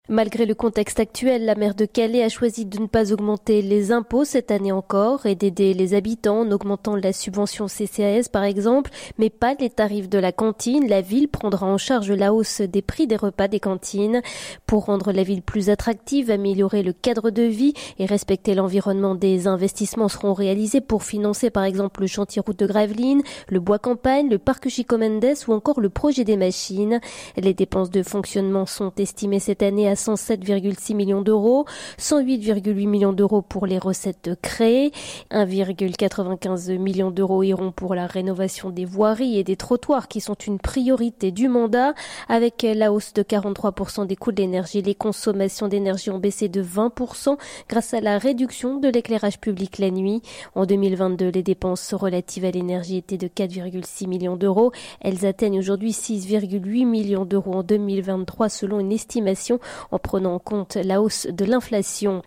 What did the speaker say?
Malgré le contexte actuel, la maire de Calais a choisi de ne pas augmenter les impôts cette année encore et d'aider les habitants en augmentant la subvention CCAS par exemple, mais pas les tarifs de la cantine. La ville prendra en charge la hausse des prix des repas des cantines. Pour rendre la ville plus attractive, améliorer le cadre de vie et respecter l'environnement, des investissements seront réalisés pour financer par exemple le chantier route de Gravelines, le bois campagne, le parc Chico Mendes ou encore le projet des machines. Les dépenses de fonctionnement sont estimées cette année à 107,6 millions d'euros, 108,8 millions d'euros pour les recettes créées, 1,95 millions d'euros iront pour la rénovation des voiries et des trottoirs qui sont une priorité du mandat. Avec la hausse de 43% des coûts de l'énergie, les consommations d'énergie ont baissé de 20% grâce à la réduction de l'éclairage public la nuit. En 2022, les dépenses relatives à l'énergie étaient de 4,6 millions d'euros. Elles atteignent aujourd'hui 6,8 millions d'euros en 2023 selon une estimation en prenant en compte la hausse de l'inflation.